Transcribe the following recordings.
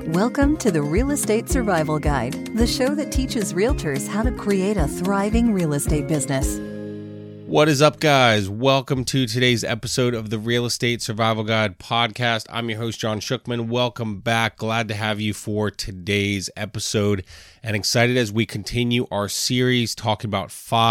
Welcome to the Real Estate Survival Guide, the show that teaches realtors how to create a thriving real estate business. What is up, guys? Welcome to today's episode of the Real Estate Survival Guide podcast. I'm your host, John Shookman. Welcome back. Glad to have you for today's episode and excited as we continue our series talking about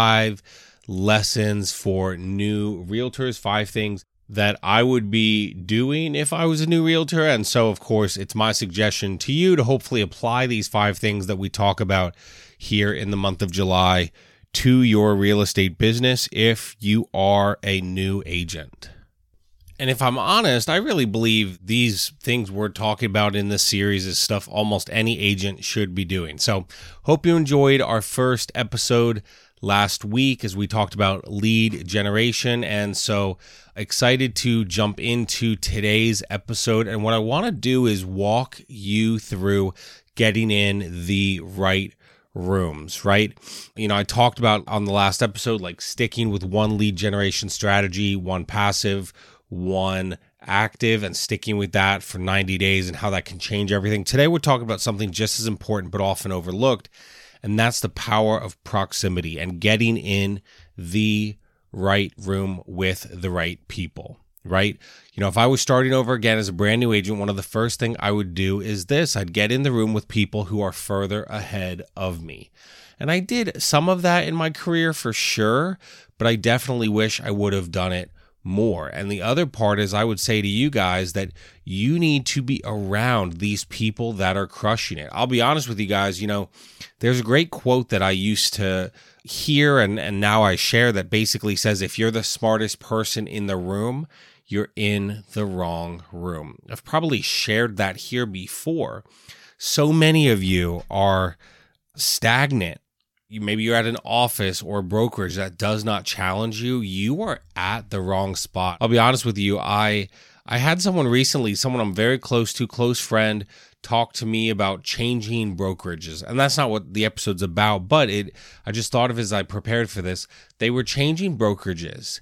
5 lessons for new realtors, 5 things that I would be doing if I was a new realtor. And so, of course, it's my suggestion to you to hopefully apply these 5 things that we talk about here in the month of July to your real estate business if you are a new agent. And if I'm honest, I really believe these things we're talking about in this series is stuff almost any agent should be doing. So hope you enjoyed our first episode last week as we talked about lead generation. And so excited to jump into today's episode. And what I want to do is walk you through getting in the right rooms, right? You know, I talked about on the last episode, like sticking with one lead generation strategy, one passive, one active, and sticking with that for 90 days and how that can change everything. Today, we're talking about something just as important, but often overlooked. And that's the power of proximity and getting in the right room with the right people, right? You know, if I was starting over again as a brand new agent, one of the first thing I would do is this. I'd get in the room with people who are further ahead of me. And I did some of that in my career for sure, but I definitely wish I would have done it more. And the other part is I would say to you guys that you need to be around these people that are crushing it. I'll be honest with you guys, you know, there's a great quote that I used to hear and now I share that basically says, if you're the smartest person in the room, you're in the wrong room. I've probably shared that here before. So many of you are stagnant. Maybe you're at an office or a brokerage that does not challenge you. You are at the wrong spot. I'll be honest with you. I had someone recently, someone I'm very close to, close friend, talk to me about changing brokerages. And that's not what the episode's about, but I just thought of as I prepared for this. They were changing brokerages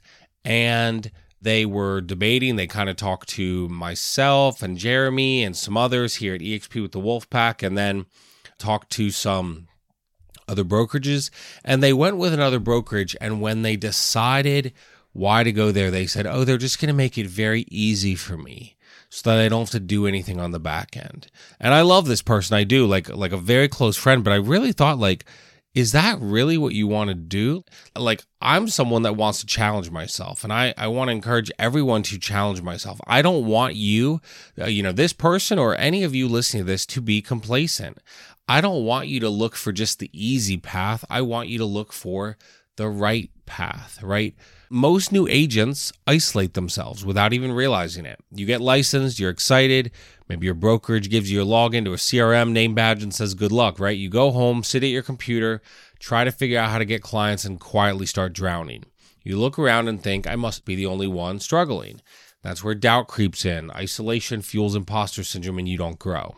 and they were debating. They kind of talked to myself and Jeremy and some others here at EXP with the Wolfpack, and then talked to some other brokerages, and they went with another brokerage. And when they decided why to go there, they said, oh, they're just going to make it very easy for me so that I don't have to do anything on the back end. And I love this person. I do, like a very close friend, but I really thought, like, is that really what you want to do? Like, I'm someone that wants to challenge myself, and I want to encourage everyone to challenge myself. I don't want you, this person or any of you listening to this to be complacent. I don't want you to look for just the easy path. I want you to look for the right path, right? Most new agents isolate themselves without even realizing it. You get licensed, you're excited. Maybe your brokerage gives you a login to a CRM name badge and says good luck, right? You go home, sit at your computer, try to figure out how to get clients and quietly start drowning. You look around and think, I must be the only one struggling. That's where doubt creeps in. Isolation fuels imposter syndrome and you don't grow.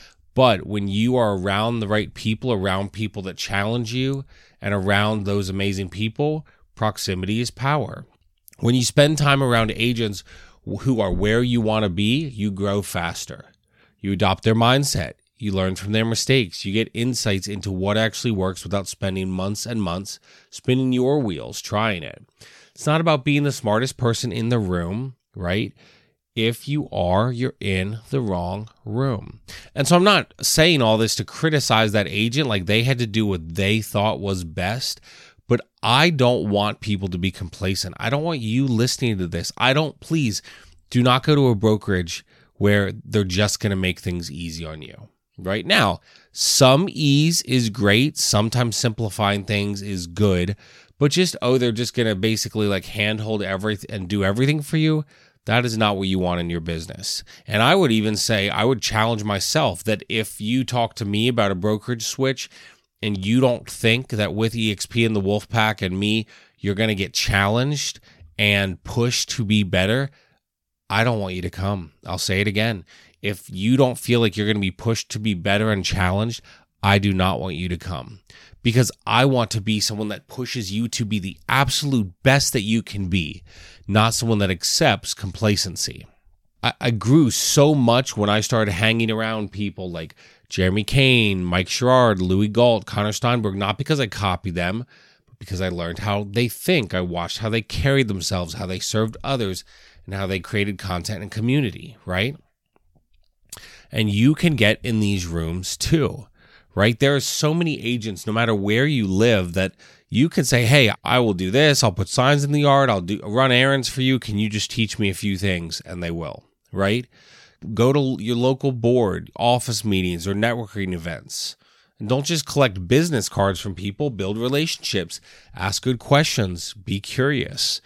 But when you are around the right people, around people that challenge you, and around those amazing people, proximity is power. When you spend time around agents who are where you want to be, you grow faster. You adopt their mindset. You learn from their mistakes. You get insights into what actually works without spending months and months spinning your wheels, trying it. It's not about being the smartest person in the room, right? If you are, you're in the wrong room. And so I'm not saying all this to criticize that agent, like they had to do what they thought was best, but I don't want people to be complacent. I don't want you listening to this. Please do not go to a brokerage where they're just going to make things easy on you. Right now, some ease is great. Sometimes simplifying things is good, but they're just going to basically like handhold everything and do everything for you. That is not what you want in your business. And I would even say, I would challenge myself that if you talk to me about a brokerage switch and you don't think that with EXP and the Wolfpack and me, you're going to get challenged and pushed to be better, I don't want you to come. I'll say it again. If you don't feel like you're going to be pushed to be better and challenged, I do not want you to come. Because I want to be someone that pushes you to be the absolute best that you can be, not someone that accepts complacency. I grew so much when I started hanging around people like Jeremy Kane, Mike Sherrard, Louis Galt, Connor Steinberg, not because I copied them, but because I learned how they think. I watched how they carried themselves, how they served others, and how they created content and community, right? And you can get in these rooms too, right? There are so many agents, no matter where you live, that you can say, hey, I will do this. I'll put signs in the yard. I'll run errands for you. Can you just teach me a few things? And they will, right? Go to your local board, office meetings, or networking events. And don't just collect business cards from people. Build relationships. Ask good questions. Be curious.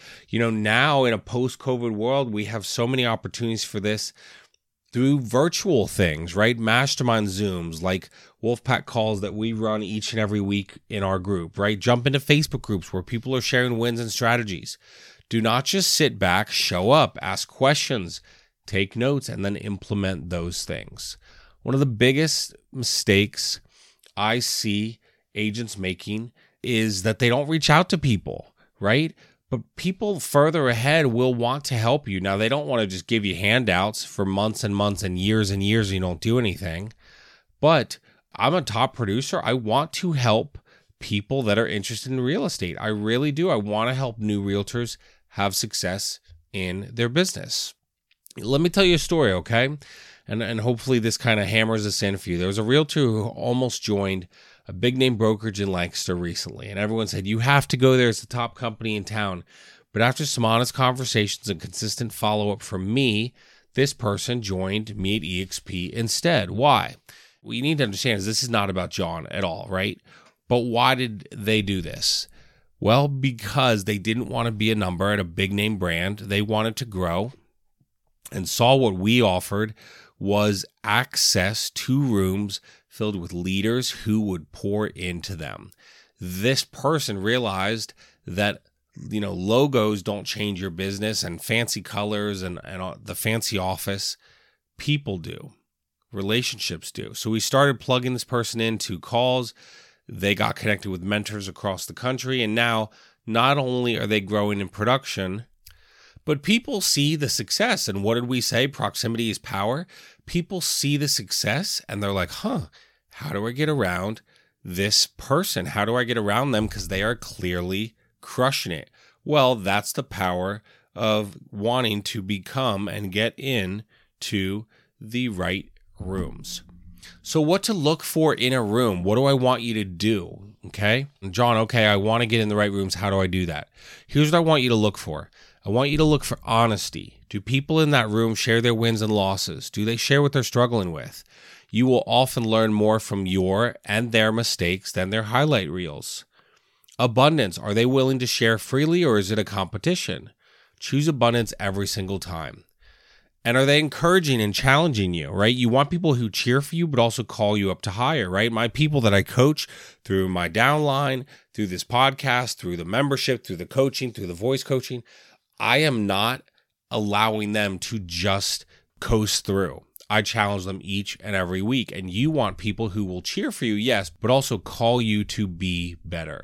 Now in a post-COVID world, we have so many opportunities for this through virtual things, right? Mastermind Zooms, like Wolfpack calls that we run each and every week in our group, right? Jump into Facebook groups where people are sharing wins and strategies. Do not just sit back, show up, ask questions, take notes, and then implement those things. One of the biggest mistakes I see agents making is that they don't reach out to people, right? But people further ahead will want to help you. Now, they don't want to just give you handouts for months and months and years and you don't do anything. But I'm a top producer. I want to help people that are interested in real estate. I really do. I want to help new realtors have success in their business. Let me tell you a story, okay? And hopefully this kind of hammers this in for you. There was a realtor who almost joined a big name brokerage in Lancaster recently. And everyone said, you have to go there. It's the top company in town. But after some honest conversations and consistent follow-up from me, this person joined me at EXP instead. Why? What you need to understand is this is not about John at all, right? But why did they do this? Well, because they didn't want to be a number at a big name brand. They wanted to grow and saw what we offered was access to rooms filled with leaders who would pour into them. This person realized that, logos don't change your business and fancy colors and the fancy office. People do. Relationships do. So we started plugging this person into calls. They got connected with mentors across the country. And now not only are they growing in production, but people see the success. And what did we say? Proximity is power. People see the success and they're like, how do I get around this person? How do I get around them? Because they are clearly crushing it. Well, that's the power of wanting to become and get in to the right rooms. So what to look for in a room? What do I want you to do? Okay. John, I want to get in the right rooms. How do I do that? Here's what I want you to look for. I want you to look for honesty. Do people in that room share their wins and losses? Do they share what they're struggling with? You will often learn more from your and their mistakes than their highlight reels. Abundance. Are they willing to share freely or is it a competition? Choose abundance every single time. And are they encouraging and challenging you, right? You want people who cheer for you, but also call you up to higher, right? My people that I coach through my downline, through this podcast, through the membership, through the coaching, through the voice coaching, I am not allowing them to just coast through. I challenge them each and every week. And you want people who will cheer for you, yes, but also call you to be better.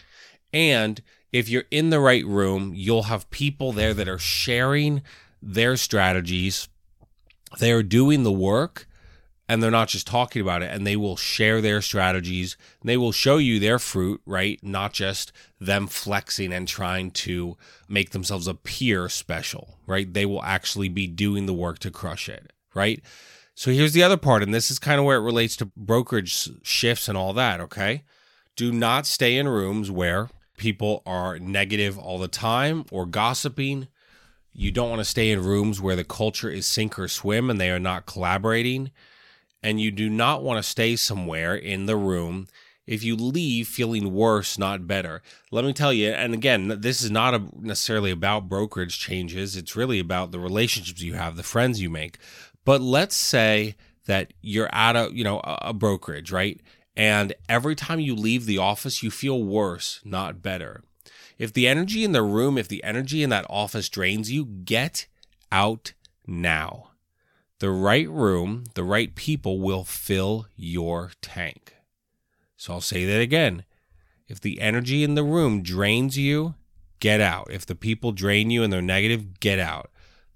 And if you're in the right room, you'll have people there that are sharing their strategies. They are doing the work and they're not just talking about it, and they will share their strategies. They will show you their fruit, right? Not just them flexing and trying to make themselves appear special, right? They will actually be doing the work to crush it, right? So here's the other part, and this is kind of where it relates to brokerage shifts and all that, okay? Do not stay in rooms where people are negative all the time or gossiping. You don't want to stay in rooms where the culture is sink or swim and they are not collaborating. And you do not want to stay somewhere in the room if you leave feeling worse, not better. Let me tell you, and again, this is not necessarily about brokerage changes. It's really about the relationships you have, the friends you make. But let's say that you're at a brokerage, right? And every time you leave the office, you feel worse, not better. If the energy in the room, if the energy in that office drains you, get out now. The right room, the right people will fill your tank. So I'll say that again. If the energy in the room drains you, get out. If the people drain you and they're negative, get out.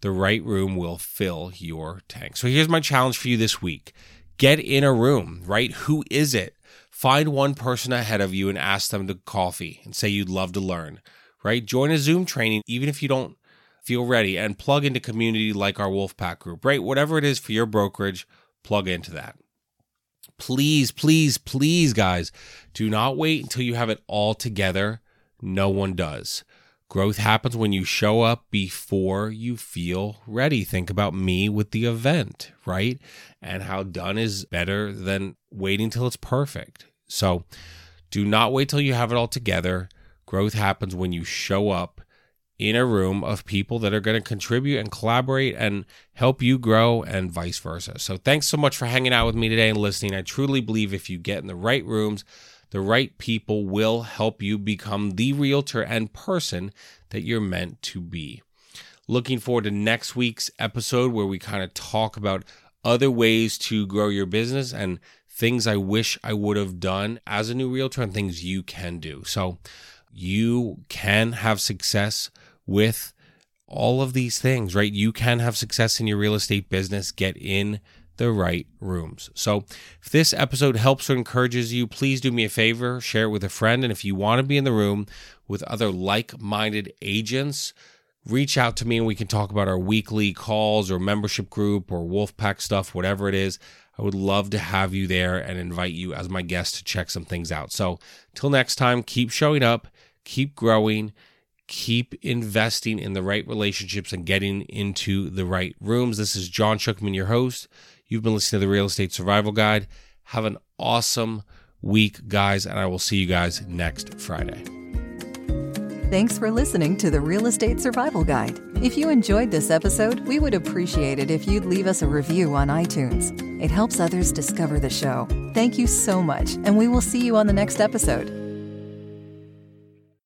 the right room will fill your tank. So here's my challenge for you this week. Get in a room, right? Who is it? Find one person ahead of you and ask them to coffee and say you'd love to learn, right? Join a Zoom training, even if you don't feel ready, and plug into community like our Wolfpack group, right? Whatever it is for your brokerage, plug into that. Please, please, please, guys, do not wait until you have it all together. No one does. Growth happens when you show up before you feel ready. Think about me with the event, right? And how done is better than waiting till it's perfect. So do not wait till you have it all together. Growth happens when you show up in a room of people that are going to contribute and collaborate and help you grow, and vice versa. So thanks so much for hanging out with me today and listening. I truly believe if you get in the right rooms, the right people will help you become the realtor and person that you're meant to be. Looking forward to next week's episode where we kind of talk about other ways to grow your business and things I wish I would have done as a new realtor and things you can do. So you can have success with all of these things, right? You can have success in your real estate business. Get in the right rooms. So if this episode helps or encourages you, please do me a favor, share it with a friend. And if you want to be in the room with other like-minded agents, reach out to me and we can talk about our weekly calls or membership group or Wolfpack stuff, whatever it is. I would love to have you there and invite you as my guest to check some things out. So till next time, keep showing up, keep growing, keep investing in the right relationships and getting into the right rooms. This is John Shookman, your host. You've been listening to the Real Estate Survival Guide. Have an awesome week, guys, and I will see you guys next Friday. Thanks for listening to the Real Estate Survival Guide. If you enjoyed this episode, we would appreciate it if you'd leave us a review on iTunes. It helps others discover the show. Thank you so much, and we will see you on the next episode.